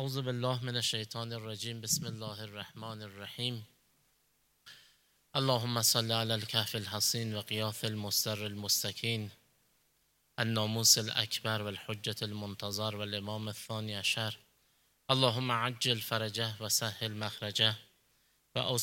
اعوذ بالله من الشیطان الرجیم. بسم الله الرحمن الرحیم. اللهم صل علی الکهف الحصین و غیاث المستر المستکین، الناموس الاکبر و الحجة المنتظر و الامام الثانی عشر. اللهم عجل فرجه و سهل مخرجه و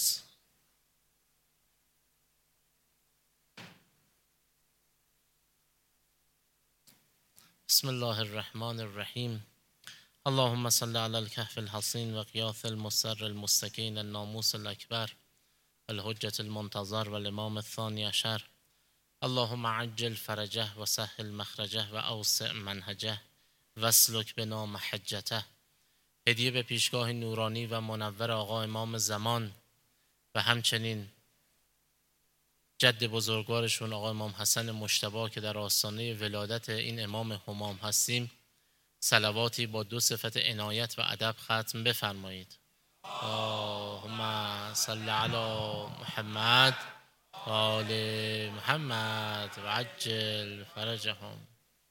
بسم الله الرحمن الرحیم. اللهم صل علی الکهف الحصین و غیاث المستر المستکین، الناموس الاکبر الحجة المنتظر و الامام الثانی عشر. اللهم عجل فرجه و سهل مخرجه و اوسع منهجه و اسلک بنا محجته. هدیه به پیشگاه نورانی و منور آقا امام زمان و همچنین جد بزرگوارشون آقا امام حسن مجتبی که در آستانه ولادت این امام همام هستیم، صلواتی با دو صفت عنایت و ادب ختم بفرمایید. اللهم صل علی محمد و آل محمد و عجل فرجهم.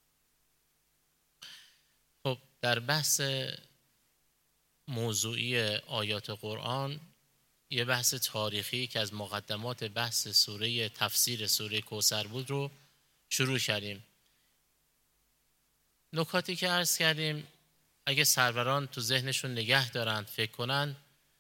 خب، در بحث موضوعی آیات قرآن یه بحث تاریخی که از مقدمات بحث سوره تفسیر سوره کوثر بود رو شروع کردیم. نکاتی که عرض کردیم اگه سروران تو ذهنشون نگه دارن، فکر کنن،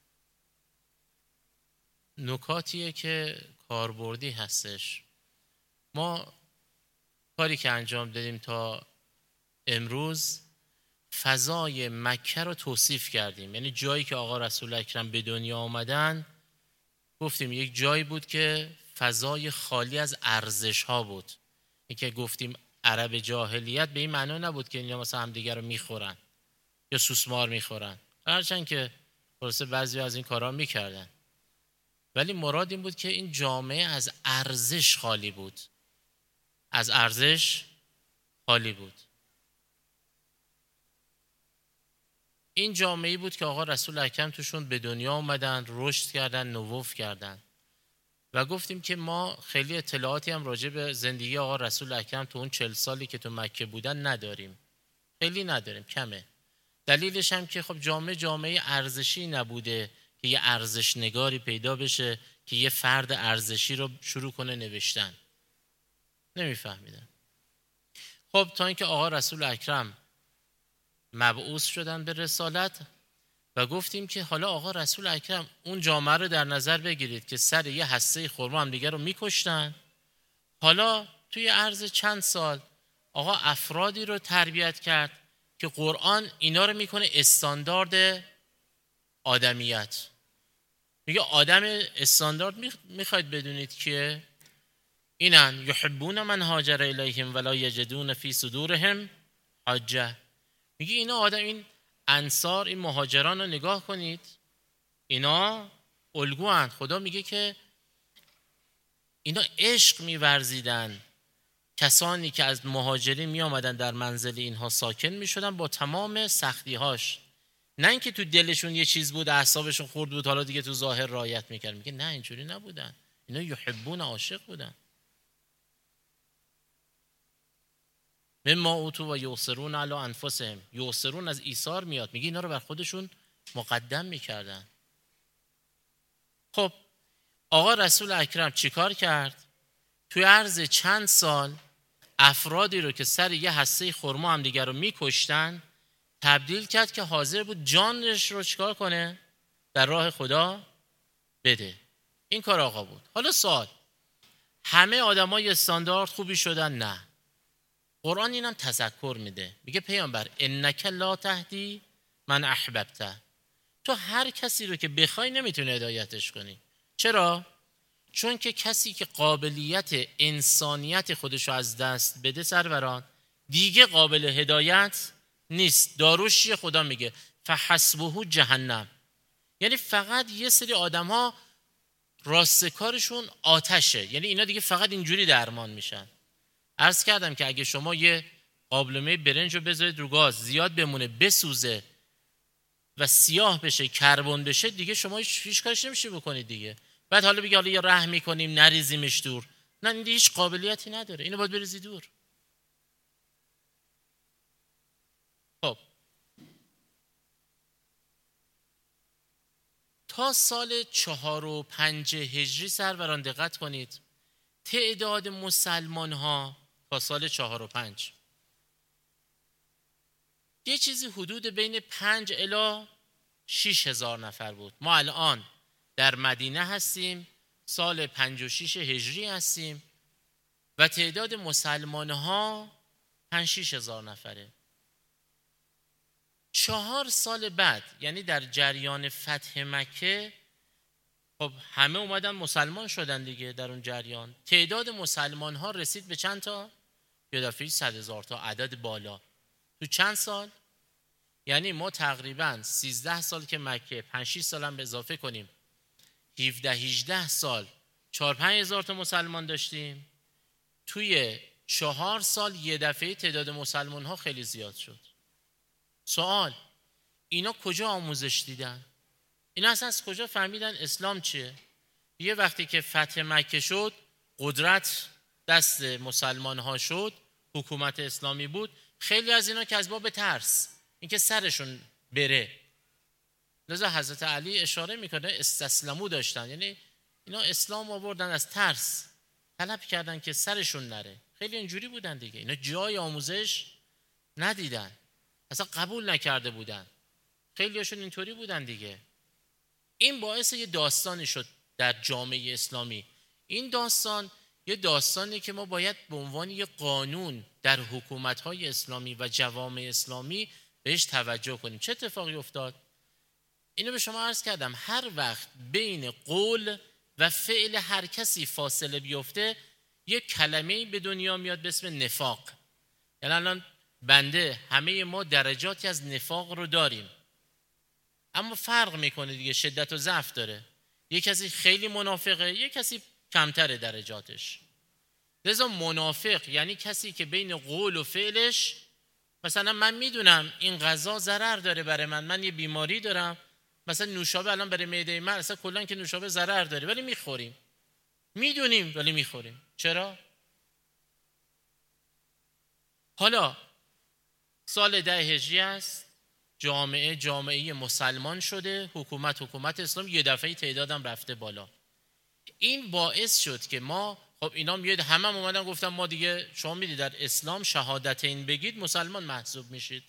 نکاتیه که کاربردی هستش. ما کاری که انجام دادیم تا امروز فضای مکه رو توصیف کردیم، یعنی جایی که آقا رسول اکرم به دنیا آمدن گفتیم یک جایی بود که فضای خالی از ارزش ها بود. این که گفتیم عرب جاهلیت به این معنا نبود که اینا مثلا هم دیگر رو میخورن یا سوسمار میخورن، هرچند که خلاصه بعضی از این کارا میکردن، ولی مراد این بود که این جامعه از ارزش خالی بود، از ارزش خالی بود. این جامعه‌ای بود که آقا رسول اکرم توشون به دنیا آمدن، رشد کردن، نووف کردن. و گفتیم که ما خیلی اطلاعاتی هم راجع به زندگی آقا رسول اکرم تو اون 40 سالی که تو مکه بودن نداریم، خیلی نداریم، کمه. دلیلش هم که خب جامعه ارزشی نبوده که یه ارزش نگاری پیدا بشه که یه فرد ارزشی رو شروع کنه نوشتن، نمیفهمیدن. خب تا اینکه آقا رسول اکرم مبعوث شدن به رسالت و گفتیم که حالا آقا رسول اکرم اون جامعه رو در نظر بگیرید که سر یه هسته خرما هم دیگر رو میکشتن. حالا توی عرض چند سال آقا افرادی رو تربیت کرد که قرآن اینا رو میکنه استاندارد آدمیت. میگه آدم استاندارد میخواید بدونید که اینن یحبون من هاجر الیهم ولا یجدون فی صدورهم حجه. میگه اینا آدم، این انصار، این مهاجران رو نگاه کنید، اینا الگوان. خدا میگه که اینا عشق میورزیدن، کسانی که از مهاجرین می آمدن در منزل اینها ساکن می شدن با تمام سختی هاش. نه اینکه تو دلشون یه چیز بود، اعصابشون خورد بود، حالا دیگه تو ظاهر رعایت میکرد. میگه نه، اینجوری نبودن، اینا یحبون، عاشق بودن. مما اوتوا و یؤثرون علی انفسهم، یؤثرون از ایثار میاد، میگه اینا رو بر خودشون مقدم میکردن. خب آقا رسول اکرم چیکار کرد؟ توی عرض چند سال افرادی رو که سر یه هسته خرما هم دیگر رو میکشتن تبدیل کرد که حاضر بود جانش رو چیکار کنه؟ در راه خدا بده. این کار آقا بود. حالا سوال، همه آدمای استاندارد خوبی شدن؟ نه. قرآن اینم تذکر میده، میگه پیامبر انک لا تهدی من احببته، تو هر کسی رو که بخوای نمیتونی هدایتش کنی. چرا؟ چون که کسی که قابلیت انسانیت خودشو از دست بده سروران دیگه قابل هدایت نیست. داروش خدا میگه فحسبه جهنم، یعنی فقط یه سری آدم ها راستکارشون آتشه، یعنی اینا دیگه فقط اینجوری درمان میشن. عرض کردم که اگه شما یه قابلمه برنج رو بذارید رو گاز، زیاد بمونه، بسوزه و سیاه بشه، کربن بشه، دیگه شما هیچ کارش نمیشه بکنید دیگه. بعد حالا بگی حالا یه رحم میکنیم نریزیمش دور، نه، این هیچ قابلیتی نداره، اینو باید بریزی دور. خب تا سال 4 و 5 هجری سروران دقت کنید تعداد مسلمان ها تا سال 4 و 5 یه چیزی حدود بین 5 الی 6 هزار نفر بود. ما الان در مدینه هستیم، سال 56 هجری هستیم و تعداد مسلمان ها 5-6 هزار نفره. 4 سال بعد یعنی در جریان فتح مکه خب همه اومدن مسلمان شدن دیگه. در اون جریان تعداد مسلمان ها رسید به چند تا؟ یه دفعه 100,000 تا، عدد بالا. تو چند سال؟ یعنی ما تقریباً 13 سال که مکه، 5-6 سال هم به اضافه کنیم 17-18 سال 4-5 هزار تا مسلمان داشتیم. توی 4 سال یه دفعه تعداد مسلمان ها خیلی زیاد شد. سوال، اینا کجا آموزش دیدن؟ اینا اصلا از کجا فهمیدن اسلام چیه؟ یه وقتی که فتح مکه شد، قدرت دست مسلمان ها شد، حکومت اسلامی بود، خیلی از اینا که از باب ترس اینکه سرشون بره، لذا حضرت علی اشاره میکنه استسلمو داشتن، یعنی اینا اسلام آوردن از ترس، طلب کردن که سرشون نره. خیلی اینجوری بودن دیگه، اینا جای آموزش ندیدن، اصلا قبول نکرده بودن، خیلی هاشون اینطوری بودن دیگه. این باعث یه داستانی شد در جامعه اسلامی. این داستان یه داستانی که ما باید به عنوان یه قانون در حکومت‌های اسلامی و جوامع اسلامی بهش توجه کنیم. چه اتفاقی افتاد؟ اینو به شما عرض کردم، هر وقت بین قول و فعل هر کسی فاصله بیفته یک کلمه‌ای به دنیا میاد به اسم نفاق. یعنی الان بنده همه ما درجاتی از نفاق رو داریم، اما فرق میکنه دیگه، شدت و ضعف داره. یک کسی خیلی منافقه، یک کسی کمتر درجاتش. لذا منافق یعنی کسی که بین قول و فعلش، مثلا من میدونم این غذا ضرر داره برای من یه بیماری دارم، مثلا نوشابه الان برای معده من، اصلا کلا که نوشابه ضرر داره ولی میخوریم، میدونیم ولی میخوریم. چرا؟ حالا سال 10 هجری است، جامعه مسلمان شده، حکومت اسلام، یه دفعه تعدادم رفته بالا. این باعث شد که ما، خب اینا میاد همه اومدن گفتن ما دیگه، شما میدید در اسلام شهادتین بگید مسلمان محسوب میشید.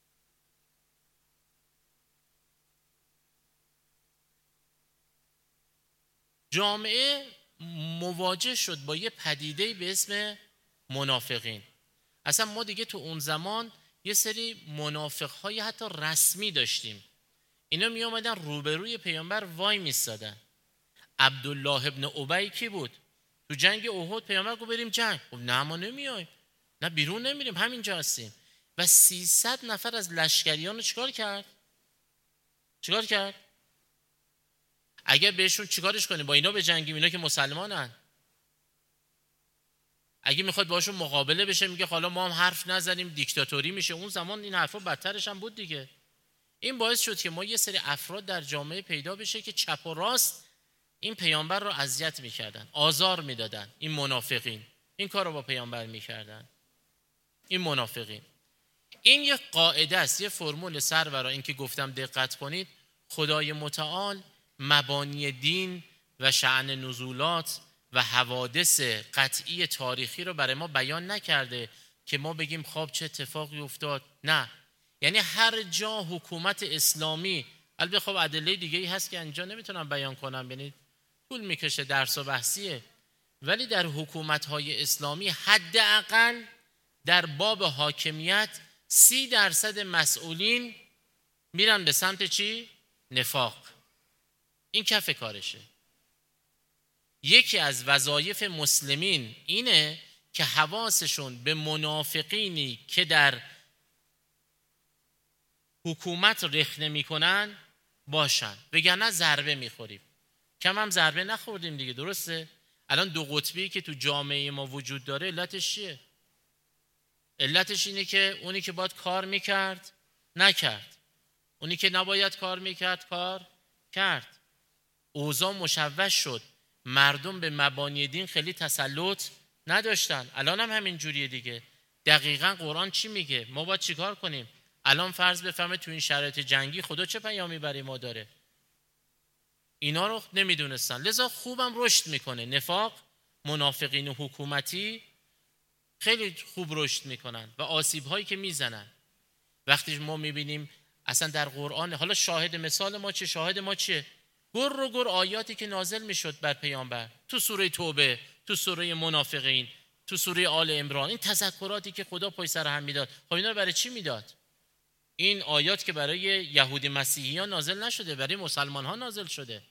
جامعه مواجه شد با یه پدیده به اسم منافقین. اصلا ما دیگه تو اون زمان یه سری منافق‌های حتی رسمی داشتیم. اینا می اومدن روبروی پیامبر وای میستادن. عبدالله ابن ابی کی بود؟ تو جنگ احد پیامبر گفت بریم جنگ، گفت نه ما نمیایم، نه بیرون نمیریم، همینجا هستیم. و 300 نفر از لشکریان رو چیکار کرد؟ اگه بهشون چیکارش کنیم؟ با اینا به جنگیم، اینا که مسلمانن. اگه میخواد باشون مقابله بشه میگه حالا ما هم حرف نزنیم دیکتاتوری میشه. اون زمان این حرفا بدترش هم بود دیگه. این باعث شد که ما یه سری افراد در جامعه پیدا بشه که چپ و راست این پیامبر رو اذیت میکردن، آزار میدادن. این منافقین این کار رو با پیامبر میکردن. این منافقین، این یه قاعده است، یه فرمول سرورا. این که گفتم دقت کنید، خدای متعال مبانی دین و شأن نزولات و حوادث قطعی تاریخی رو برای ما بیان نکرده که ما بگیم خب چه اتفاقی افتاد. نه، یعنی هر جا حکومت اسلامی، البته خب ادله دیگه ای هست که اینجا نمیتونم بیان کنم، یعنی طول میکشه، درس و بحثیه، ولی در حکومت‌های اسلامی حداقل در باب حاکمیت 30% مسئولین میرن به سمت چی؟ نفاق. این کف کارشه. یکی از وظایف مسلمین اینه که حواسشون به منافقینی که در حکومت رخنه میکنن باشن، وگرنه ضربه میخوریم. کم هم ضربه نخوردیم دیگه، درسته؟ الان دو قطبی که تو جامعه ما وجود داره، علتش چیه؟ علتش اینه که اونی که باید کار میکرد نکرد، اونی که نباید کار میکرد کار کرد. اوضاع مشوش شد، مردم به مبانی دین خیلی تسلط نداشتن. الان هم همین جوریه دیگه. دقیقاً قرآن چی میگه؟ ما باید چیکار کنیم؟ الان فرض بفرمایید تو این شرایط جنگی خدا چه پیامی برای ما داره؟ اینا رو نمیدونستن، لذا خوبم رشد میکنه. نفاق، منافقین حکومتی خیلی خوب رشد میکنن و آسیب هایی که میزنن. وقتی ما میبینیم اصلا در قرآن، حالا شاهد مثال ما چه؟ شاهد ما چه؟ گر آیاتی که نازل میشد بر پیامبر، تو سوره توبه، تو سوره منافقین، تو سوره آل عمران، این تذکراتی که خدا پای سر هم میداد. خب اینا رو برای چی میداد؟ این آیات که برای یهودی مسیحیان نازل نشده، برای مسلمان ها نازل شده.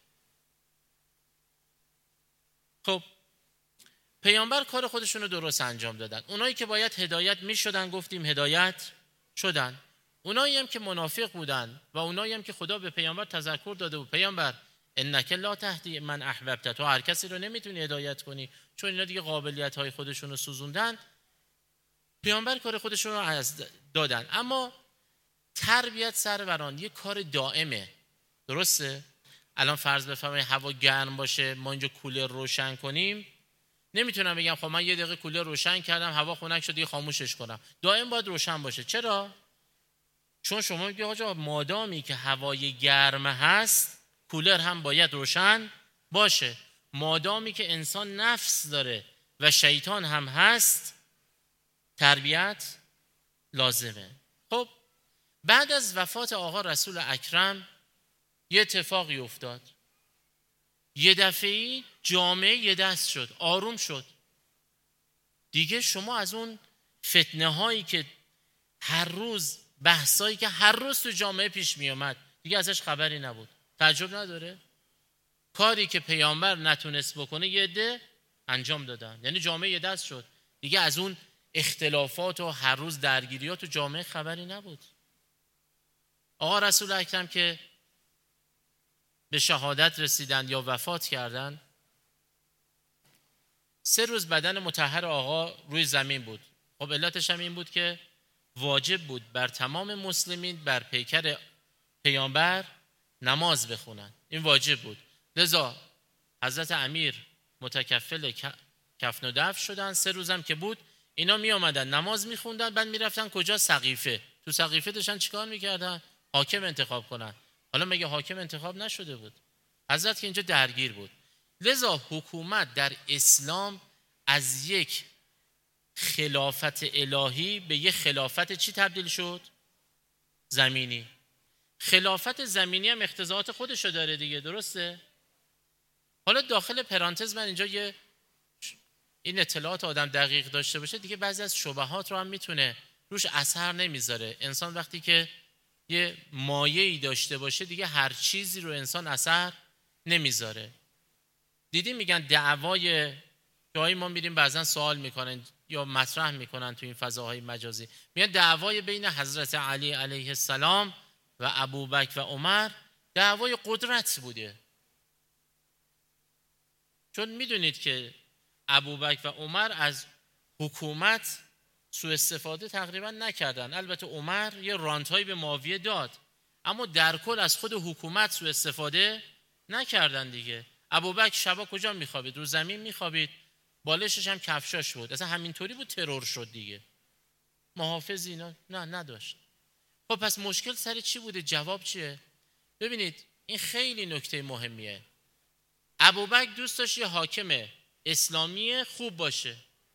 خب پیامبر کار خودشون رو درست انجام دادن. اونایی که باید هدایت میشدن گفتیم هدایت شدن. اونایی هم که منافق بودن و اونایی هم که خدا به پیامبر تذکر داده بود، پیامبر انک لا تهدی من احببت، تو هر کسی رو نمیتونی هدایت کنی، چون اینا دیگه قابلیت های خودشون رو سوزوندن. پیامبر کار خودشون رو از دادن. اما تربیت سروران یه کار دائمه، درسته؟ الان فرض بفرمایید هوا گرم باشه، ما اینجا کولر روشن کنیم، نمیتونم بگم خب من یه دقیقه کولر روشن کردم هوا خنک شد دیگه خاموشش کنم. دائم باید روشن باشه. چرا؟ چون شما میگی آقا مادامی که هوای گرم هست کولر هم باید روشن باشه. مادامی که انسان نفس داره و شیطان هم هست تربیت لازمه. خب بعد از وفات آقا رسول اکرم یه اتفاقی افتاد. یه دفعی جامعه یه دست شد، آروم شد. دیگه شما از اون فتنه هایی که هر روز، بحثایی که هر روز تو جامعه پیش می اومد دیگه ازش خبری نبود. تعجب نداره؟ کاری که پیامبر نتونست بکنه یه عده انجام دادن، یعنی جامعه یه دست شد. دیگه از اون اختلافات و هر روز درگیریات تو جامعه خبری نبود. آقا رسول اکرم که به شهادت رسیدن یا وفات کردن، 3 روز بدن مطهر آقا روی زمین بود. خب علتش هم این بود که واجب بود بر تمام مسلمین بر پیکر پیامبر نماز بخونن، این واجب بود. لذا حضرت امیر متکفل کفن و دفن شدن. 3 روزم که بود اینا می آمدن نماز می خوندن، بعد می رفتن کجا؟ سقیفه. تو سقیفه داشتن چیکار میکردن؟ حاکم انتخاب کنن. حالا مگه حاکم انتخاب نشده بود؟ حضرت که اینجا درگیر بود. لذا حکومت در اسلام از یک خلافت الهی به یک خلافت چی تبدیل شد؟ زمینی. خلافت زمینی هم اقتضاعات خودشو داره دیگه، درسته؟ حالا داخل پرانتز من اینجا این اطلاعات آدم دقیق داشته باشه دیگه بعضی از شبهات رو هم میتونه روش اثر نمیذاره. انسان وقتی که یه مایه‌ای داشته باشه دیگه هر چیزی رو انسان اثر نمیذاره. دیدی میگن دعوای، جایی ما میریم بعضا سوال میکنن یا مطرح میکنن تو این فضاهای مجازی، میگن دعوای بین حضرت علی علیه السلام و ابوبکر و عمر دعوای قدرت بوده. چون میدونید که ابوبکر و عمر از حکومت سوء استفاده تقریبا نکردن. البته عمر یه رانتایی به معاویه داد، اما در کل از خود حکومت سوء استفاده نکردن دیگه. ابوبکر شبا کجا میخوابید؟ رو زمین میخوابید، بالشش هم کفشاش بود. اصلا همینطوری بود ترور شد دیگه. محافظی اینا نداشت. خب پس مشکل سر چی بوده؟ جواب چیه؟ ببینید این خیلی نکته مهمیه. ابوبکر دوست داشت یه حاکم اسلامی خوب باشه.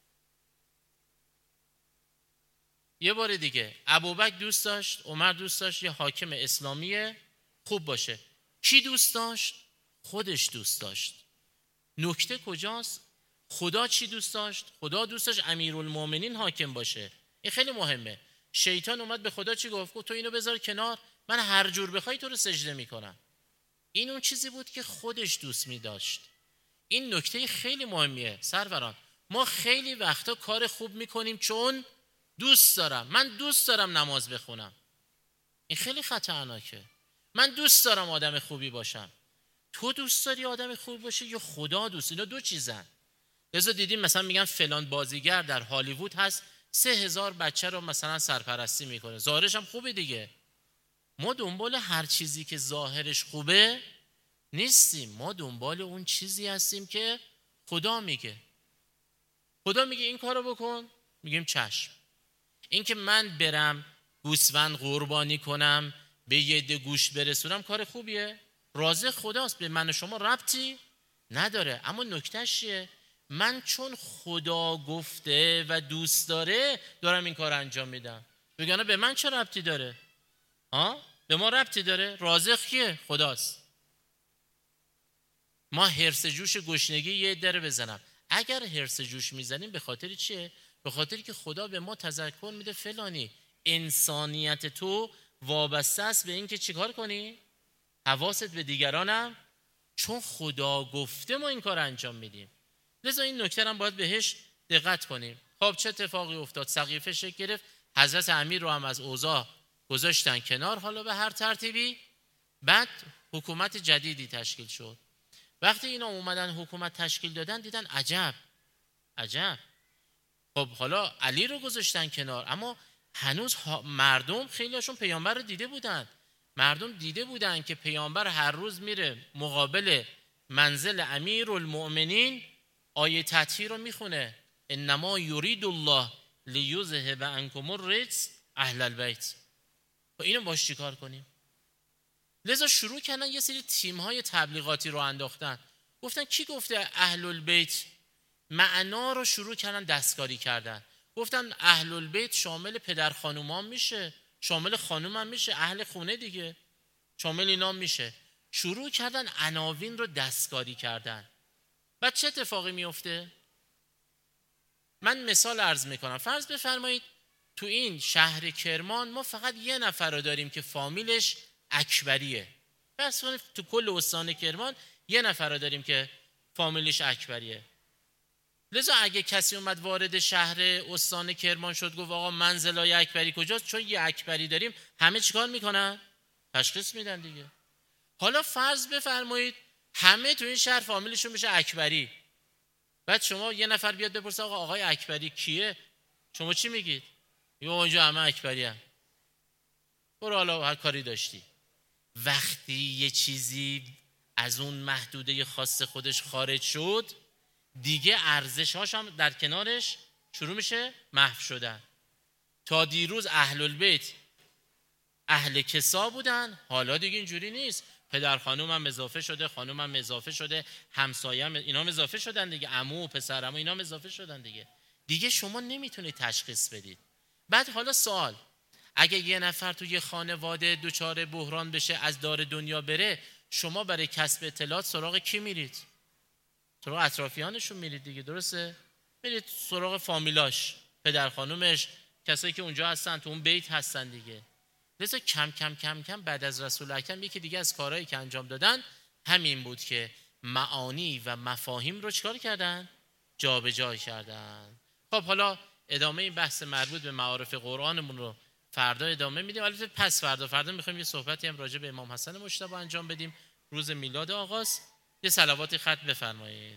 یه بار دیگه ابوبکر دوست داشت، عمر دوست داشت یه حاکم اسلامی خوب باشه. کی دوست داشت؟ خودش دوست داشت. نکته کجاست؟ خدا چی دوست داشت؟ خدا دوست داشت امیرالمومنین حاکم باشه. این خیلی مهمه. شیطان اومد به خدا چی گفت؟ گفت تو اینو بذار کنار، من هر جور بخوای تو رو سجده میکنم. این اون چیزی بود که خودش دوست می‌داشت. این نکته خیلی مهمیه سروران. ما خیلی وقتا کار خوب میکنیم چون دوست دارم. من دوست دارم نماز بخونم. این خیلی خطرناکه. من دوست دارم آدم خوبی باشم. تو دوست داری آدم خوبی باشی یا خدا دوست؟ اینا دو چیزن. لذا دیدیم مثلا میگن فلان بازیگر در هالیوود هست 3000 بچه رو مثلا سرپرستی میکنه، ظاهرش هم خوبه دیگه. ما دنبال هر چیزی که ظاهرش خوبه نیستیم، ما دنبال اون چیزی هستیم که خدا میگه. خدا میگه این کارو بکن، میگیم چشم. این که من برم گوسفند قربانی کنم به یه عده گوشت برسونم کار خوبیه؟ رازق خداست، به من و شما ربطی نداره. اما نکتهش چیه؟ من چون خدا گفته و دوست داره دارم این کار انجام میدم، بگانه به من چه ربطی داره؟ به ما ربطی داره. رازق کیه؟ خداست. ما هرس جوش گشنگی یه دره بزنم. اگر هرس جوش میزنیم به خاطر چیه؟ به خاطری که خدا به ما تذکر میده فلانی انسانیت تو وابسته است به این که چیکار کنی؟ حواست به دیگرانم، چون خدا گفته ما این کار انجام میدیم. لذا این نکته هم باید بهش دقت کنیم. خب چه اتفاقی افتاد؟ سقیفه شکل گرفت، حضرت امیر رو هم از اوضاع گذاشتن کنار، حالا به هر ترتیبی. بعد حکومت جدیدی تشکیل شد. وقتی اینا اومدن حکومت تشکیل دادن دیدن عجب. خب حالا علی رو گذاشتن کنار، اما هنوز مردم خیلیشون پیامبر رو دیده بودن. مردم دیده بودن که پیامبر هر روز میره مقابل منزل امیرالمؤمنین آیه تطهیر رو میخونه، انما یرید الله لیذهب عنکم الرجس اهل البیت. و اینو باش چیکار کنیم؟ لذا شروع کردن یه سری تیم‌های تبلیغاتی رو انداختن. گفتن کی گفته اهل البیت؟ معنا رو شروع کردن دستکاری کردن. گفتن اهل البیت شامل پدر خانومان میشه، شامل خانوم هم میشه، اهل خونه دیگه، شامل اینا میشه. شروع کردن عناوین رو دستکاری کردن. بعد چه اتفاقی میفته؟ من مثال عرض میکنم. فرض بفرمایید تو این شهر کرمان ما فقط یه نفر رو داریم که فامیلش اکبریه. پس تو کل استان کرمان یه نفر رو داریم که فامیلش اکبریه. لذا اگه کسی اومد وارد شهر استان کرمان شد گفت آقا منزلای اکبری کجاست، چون یه اکبری داریم همه چیکار میکنن؟ تشخیص میدن دیگه. حالا فرض بفرمایید همه تو این شهر فامیلشون میشه اکبری. بعد شما یه نفر بیاد بپرسه آقا آقای اکبری کیه؟ شما چی میگید؟ یا اونجا همه اکبری هم. برو حالا هر کاری داشتی. وقتی یه چیزی از اون محدوده خاص خودش خارج شد دیگه ارزش‌هاش هم در کنارش شروع میشه محو شدن. تا دیروز اهل البیت اهل کسا بودن، حالا دیگه اینجوری نیست. پدر خانوم هم اضافه شده، خانوم هم اضافه شده، همسایه هم اینا هم اضافه شدن دیگه، عمو و پسر عمو اینا هم اضافه شدن دیگه شما نمیتونید تشخیص بدید. بعد حالا سوال، اگه یه نفر تو یه خانواده دچار بحران بشه از دار دنیا بره، شما برای کسب اطلاعات سراغ کی میرید؟ سراغ اطرافیانشون میرید دیگه، درسته؟ میرید سراغ فامیلاش، پدر خانومش، کسایی که اونجا هستن تو اون بیت هستن دیگه. لذا کم کم بعد از رسول اکرم یکی دیگه از کارهایی که انجام دادن همین بود که معانی و مفاهیم رو چکار کردن؟ جابجا کردن. خب حالا ادامه این بحث مربوط به معارف قرآنمون رو فردا ادامه میدیم. البته پس فردا میخوایم یه صحبتی هم راجع به امام حسن مجتبی انجام بدیم، روز میلاد آقاست. یه صلواتی ختم بفرمایید.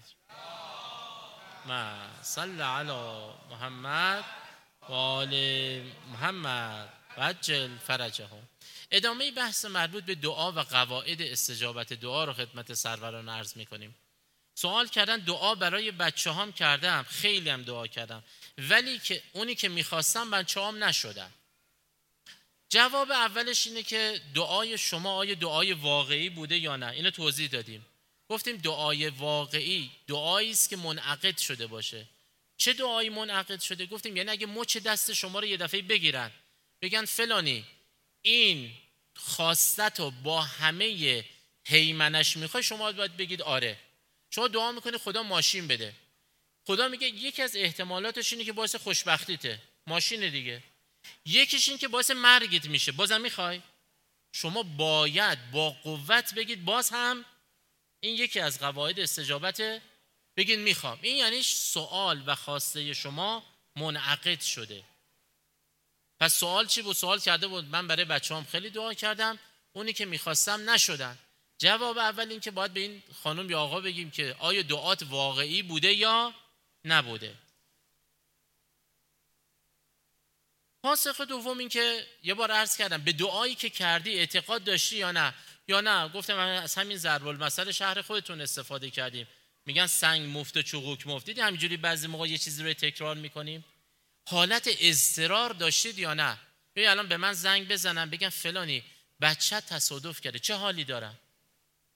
ما صلی علی محمد و آل محمد و عجل فرجهم. ادامه بحث مربوط به دعا و قواعد استجابت دعا رو خدمت سروران عرض میکنیم. سوال کردن دعا برای بچه هام کردم، خیلی هم دعا کردم، ولی که اونی که میخواستم بچه هام نشدن. جواب اولش اینه که دعای شما آیا دعای واقعی بوده یا نه؟ اینو توضیح دادیم. گفتیم دعای واقعی دعایی است که منعقد شده باشه. چه دعایی منعقد شده؟ گفتیم یعنی اگه مچ دست شما رو یه دفعه بگیرن بگن فلانی این خواستت رو با همه هیمنش میخوای، شما باید بگید آره. شما دعا میکنی خدا ماشین بده، خدا میگه یکی از احتمالاتش اینه که باعث خوشبختیته، ماشین دیگه. یکیش این که باعث مرگت میشه، بازم میخوای؟ شما باید با قوت بگید باز هم این یکی از قواعد استجابت، بگید میخوام. این یعنی سوال و خواسته شما منعقد شده. پس سوال چی بود؟ سوال کرده بود من برای بچه‌هام خیلی دعا کردم، اونی که میخواستم نشدن. جواب اول این که باید به این خانم یا آقا بگیم که آیا دعات واقعی بوده یا نبوده. پاسخ دوم این که یه بار عرض کردم به دعایی که کردی اعتقاد داشتی یا نه. گفتم از همین ضرب المثل شهر خودتون استفاده کردیم، میگن سنگ مفت و چوغوک مفت. دیدی همینجوری بعضی موقع یه چیزی رو تکرار میکنیم. حالت اضطرار داشتید یا نه؟ ببین الان به من زنگ بزنن بگن فلانی بچه تصادف کرده، چه حالی دارم؟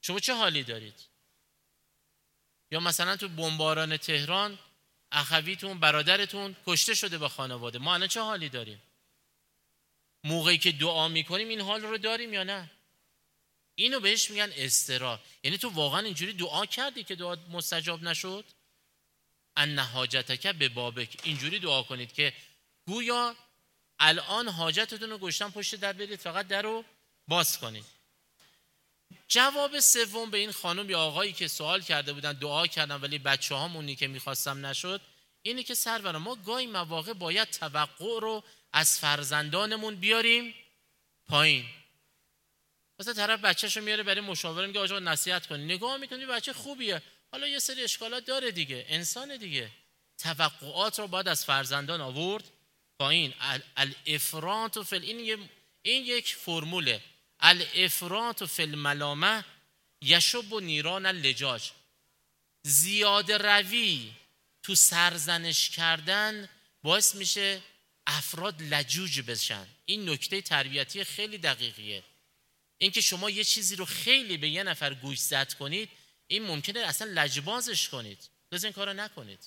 شما چه حالی دارید؟ یا مثلا تو بمباران تهران اخویتون برادرتون کشته شده با خانواده، ما الان چه حالی داریم؟ موقعی که دعا میکنیم این حال رو داریم یا نه؟ اینو بهش میگن اضطرار. یعنی تو واقعا اینجوری دعا کردی که دعا مستجاب نشد؟ ان حاجتک به بابک، اینجوری دعا کنید که گویا الان حاجتتون رو گشتن پشت در، برید فقط در رو باز کنید. جواب سوم به این خانم یا آقایی که سوال کرده بودن دعا کردن ولی بچه هامونی که میخواستم نشد، اینی که سرورم ما گاهی مواقع باید توقع رو از فرزندانمون بیاریم پایین. مثلا طرف بچه‌شو میاره برای مشاوره، میگه آقا نصیحت کن، نگاه میکنی بچه خوبیه، حالا یه سری اشکالات داره دیگه، انسان دیگه. توقعات رو باید از فرزندان آورد پایین. الافراط فی این یک فرموله، الافراط فی الملامه یشب نیران اللجاج. زیاده روی تو سرزنش کردن باعث میشه افراد لجوج بشن. این نکته تربیتی خیلی دقیقیه. اینکه شما یه چیزی رو خیلی به یه نفر گوشزد کنید، این ممکنه اصلا لجبازش کنید. لازم این کارو نکنید.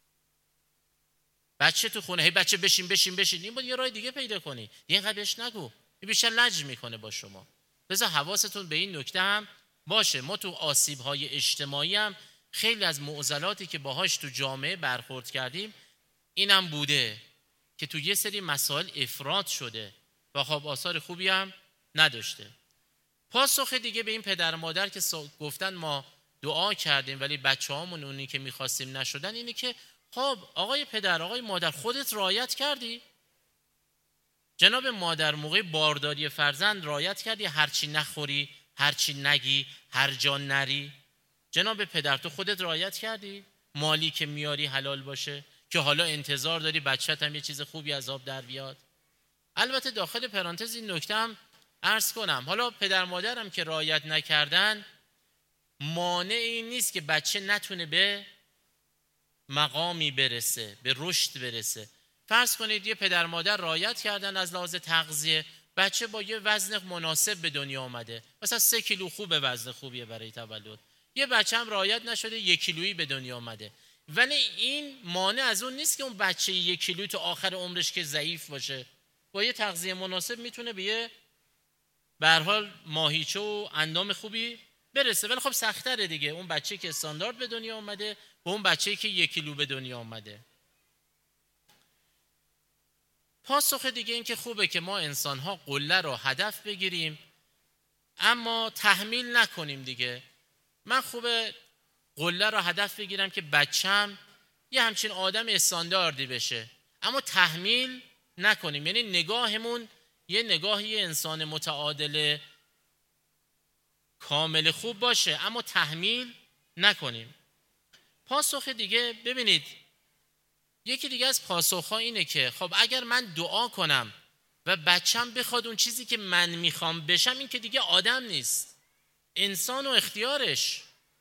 بچه تو خونه، هی بچه بشین بشین بشین، این باید یه راه دیگه پیدا کنی. اینقدر بهش نگو، این بیشتر لج میکنه با شما. لذا حواستون به این نکته هم باشه. ما تو آسیب‌های اجتماعی هم خیلی از معضلاتی که باهاش تو جامعه برخورد کردیم اینم بوده که تو یه سری مسائل افراط شده و خب آثار خوبی هم نداشته. پاسخ دیگه به این پدر و مادر که گفتن ما دعا کردیم ولی بچه‌هامون اونی که می‌خواستیم نشدن، اینه که خب آقای پدر، آقای مادر، خودت رعایت کردی؟ جناب مادر، موقع بارداری فرزند رعایت کردی هرچی نخوری، هرچی نگی، هر جا نری؟ جناب پدر، تو خودت رعایت کردی؟ مالی که میاری حلال باشه، که حالا انتظار داری بچه‌ت هم یه چیز خوبی از آب در بیاد. البته داخل پرانتز این نکته هم عرض کنم، حالا پدر مادرم که رعایت نکردن مانعی نیست که بچه نتونه به مقامی برسه، به رشد برسه. فرض کنید یه پدر مادر رعایت کردن از لحاظ تغذیه، بچه با یه وزن مناسب به دنیا آمده، مثلا 3 کیلو خوبه، وزن خوبیه برای تولد. یه بچه هم رعایت نشده 1 کیلویی به دنیا آمده، ولی این مانع از اون نیست که اون بچه 1 کیلویی تو آخر عمرش که ضعیف باشه. با یه تغذیه مناسب میتونه به یه به هر حال ماهیچه و اندام خوبی برسه. ولی خب سخت‌تره دیگه اون بچه‌ای که استاندارد به دنیا اومده با اون بچه‌ای که 1 کیلو به دنیا اومده. پاسخ دیگه این که خوبه که ما انسان‌ها قله رو هدف بگیریم اما تحمیل نکنیم دیگه. من خوبه قله رو هدف بگیرم که بچه‌م یه همچین آدم استانداردی بشه، اما تحمیل نکنیم. یعنی نگاهمون یه نگاهی انسان متعادل کامل خوب باشه اما تحمیل نکنیم. پاسخ دیگه ببینید، یکی دیگه از پاسخ‌ها اینه که خب اگر من دعا کنم و بچم بخواد اون چیزی که من میخوام بشم، این که دیگه آدم نیست، انسان و اختیارش.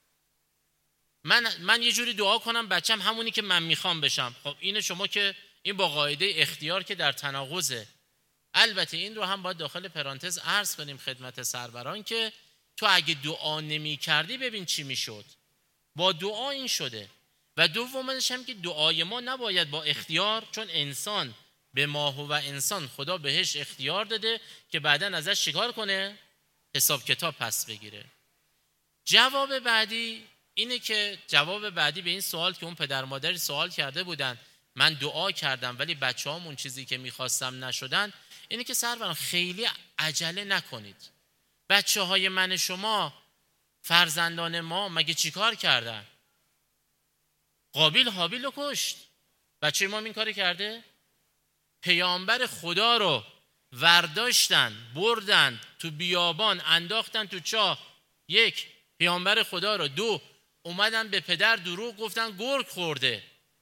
من یه جوری دعا کنم بچم همونی که من میخوام بشم، خب اینه شما که این با قاعده اختیار که در تناقضه. البته این رو هم باید داخل پرانتز عرض کنیم خدمت سروران که تو اگه دعا نمی کردی ببین چی میشد. با دعا این شده. و دومش هم که دعای ما نباید با اختیار، چون انسان به ما و انسان خدا بهش اختیار داده که بعداً ازش شکار کنه، حساب کتاب پس بگیره. جواب بعدی اینه که جواب بعدی به این سوال که اون پدر مادری سوال کرده بودن من دعا کردم ولی بچه‌هام اون چیزی که می‌خواستم نشدن، اینه که سروران خیلی عجله نکنید. بچه‌های من شما، فرزندان ما مگه چیکار کردن؟ قابیل حابیل رو کشت. بچه ما این کاری کرده؟ پیامبر خدا رو ورداشتن بردن تو بیابان انداختن تو چاه. 1 پیامبر خدا رو، 2 اومدن به پدر دروغ گفتن گرگ خورده.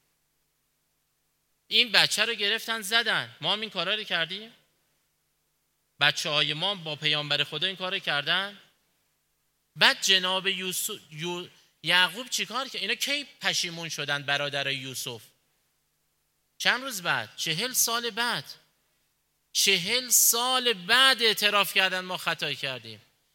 این بچه رو گرفتن زدن. ما هم این کارا رو کردیم؟ بچه های ما با پیامبر خدا این کار رو کردن؟ بعد جناب یعقوب چیکار کرد؟ اینا کی پشیمون شدن برادرای یوسف؟ چند روز بعد، 40 سال بعد. 40 سال بعد اعتراف کردن ما خطا کردیم.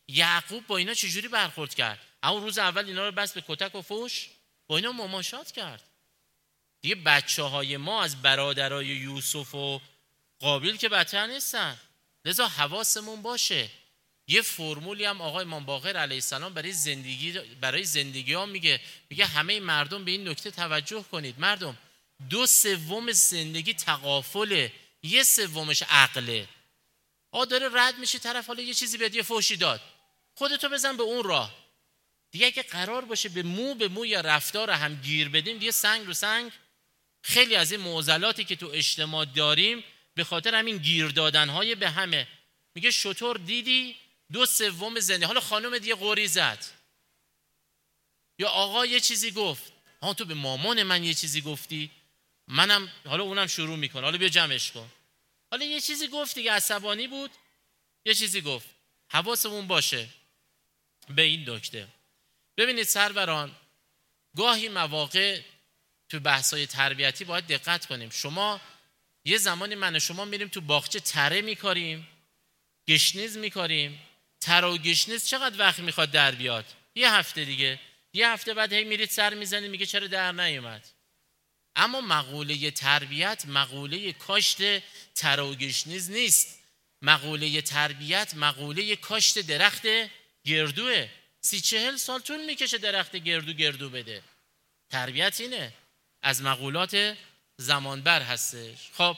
یعقوب با اینا چجوری برخورد کرد؟ اون روز اول اینا رو بس به کتک و فوش، با اینا مماشات کرد. دیگه بچه‌های ما از برادرای یوسف و قابیل که بدتر نیستن. لذا حواسمون باشه. یه فرمولی هم آقای امام باقر علیه السلام برای زندگی ها میگه همه مردم به این نکته توجه کنید. مردم 2/3 زندگی تغافله، 1/3 عقله. داره رد میشه طرف، حالا یه چیزی بهت یه فحشی داد، خودتو بزن به اون راه. دیگه اگه قرار باشه به مو یا رفتار هم گیر بدیم، دیگه سنگ رو سنگ. خیلی از این معضلاتی که تو اجتماع داریم به خاطر همین گیر دادنهای به همه. میگه شطور دیدی 2/3 زندگی. حالا خانم دیگه قوری زد یا آقا یه چیزی گفت، تو به مامان من یه چیزی گفتی، منم حالا اونم شروع میکنه، حالا بیا جمعش کن. حالا یه چیزی گفت دیگه، عصبانی بود، یه چیزی گفت. حواسمون باشه به این نکته. ببینید سروران، گاهی مواقع تو بحث‌های تربیتی باید دقت کنیم. شما یه زمانی من و شما میریم تو باغچه تره میکاریم، گشنیز میکاریم. تره و گشنیز چقدر وقت میخواد در بیاد؟ یه هفته دیگه. یه هفته بعد هی میرید سر میزنید، میگه چرا در نیومد. اما مقوله تربیت مقوله کاشت تره و گشنیز نیست. مقوله تربیت مقوله کاشت درخت گردوه. 30-40 سال طول میکشه درخت گردو بده. تربیت اینه، از مقولات زمان بر هستش. خب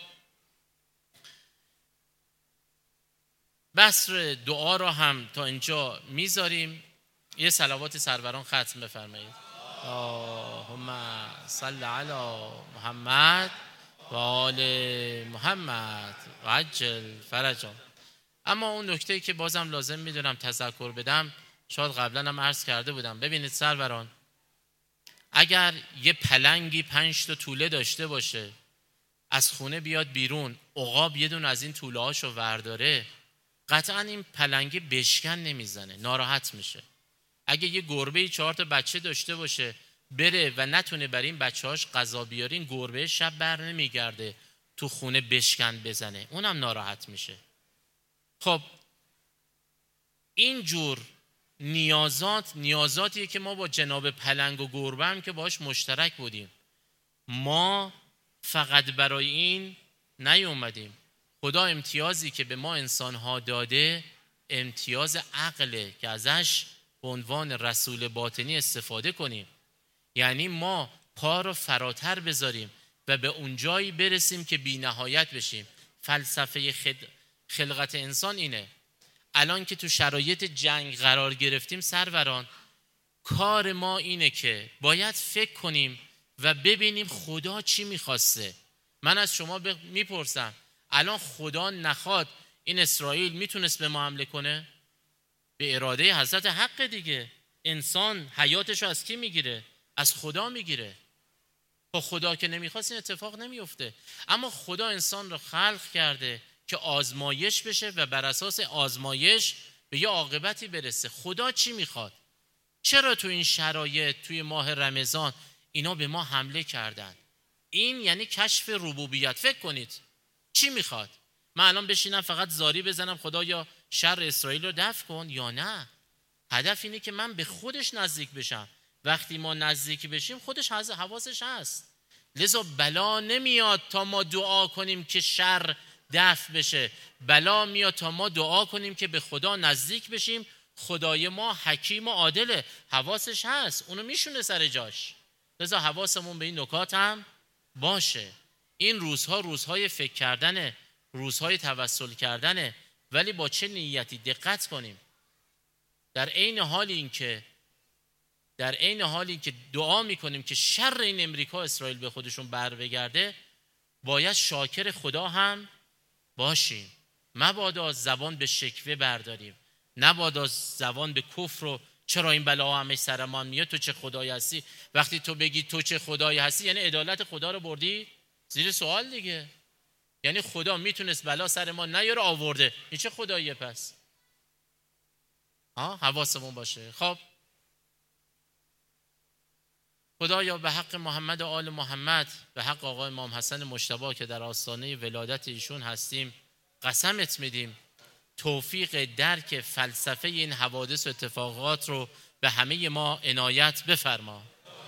بسر دعا را هم تا اینجا میذاریم. یه صلوات سروران ختم بفرمایید. اللهم صل علی محمد و آل محمد و عجل فرجهم. اما اون نکته‌ای که بازم لازم میدونم تذکر بدم، شاید قبلا هم عرض کرده بودم. ببینید سروران، اگر یه پلنگی 5 تا توله داشته باشه، از خونه بیاد بیرون، عقاب یه دون از این توله هاشو ورداره، قطعا این پلنگی بشکن نمیزنه، ناراحت میشه. اگه یه گربه 4 تا بچه داشته باشه، بره و نتونه برای این بچه‌هاش غذا بیاره، این گربه شب بر نمیگرده تو خونه بشکن بزنه، اونم ناراحت میشه. خب این جور نیازاتیه که ما با جناب پلنگ و گربه هم که باهاش مشترک بودیم. ما فقط برای این نیومدیم. خدا امتیازی که به ما انسان‌ها داده امتیاز عقله که ازش به عنوان رسول باطنی استفاده کنیم. یعنی ما پا رو فراتر بذاریم و به اون جایی برسیم که بی نهایت بشیم. فلسفه خلقت انسان اینه. الان که تو شرایط جنگ قرار گرفتیم سروران، کار ما اینه که باید فکر کنیم و ببینیم خدا چی میخواسته. من از شما میپرسم، الان خدا نخواد این اسرائیل میتونست به ما حمله کنه؟ به اراده حضرت حق دیگه. انسان حیاتشو از کی میگیره؟ از خدا میگیره. خب خدا که نمیخواست این اتفاق نمیفته. اما خدا انسان رو خلق کرده که آزمایش بشه و بر اساس آزمایش به یه عاقبتی برسه. خدا چی میخواد؟ چرا تو این شرایط توی ماه رمضان اینا به ما حمله کردن؟ این یعنی کشف ربوبیت. فکر کنید چی میخواد؟ من الان بشینم فقط زاری بزنم خدایا شر اسرائیل رو دفع کن، یا نه؟ هدف اینه که من به خودش نزدیک بشم. وقتی ما نزدیک بشیم خودش حواسش هست. لذا بلا نمیاد تا ما دعا کنیم که شر دفع بشه. بلا میاد تا ما دعا کنیم که به خدا نزدیک بشیم. خدای ما حکیم و عادله، حواسش هست، اونو میشونه سر جاش. لذا حواسمون به این نکات هم باشه. این روزها روزهای فکر کردنه، روزهای توسل کردنه، ولی با چه نیتی؟ دقت کنیم. در عین حالی که دعا میکنیم که شر این امریکا اسرائیل به خودشون بر بگرده، باید شاکر خدا هم باشیم. مبادا زبان به شکوه برداریم، نبادا زبان به کفر و چرا این بلا همه سرمان میاد، تو چه خدایی هستی. وقتی تو بگی تو چه خدایی هستی یعنی عدالت خدا رو بردی زیر سوال دیگه. یعنی خدا میتونست بلا سر ما نیاره، آورده، این چه خداییه پس؟ حواسمون باشه. خب خدایا به حق محمد و آل محمد، به حق آقای امام حسن مجتبی که در آستانه ولادت ایشون هستیم، قسمت میدیم توفیق درک فلسفه این حوادث و اتفاقات رو به همه ما عنایت بفرما.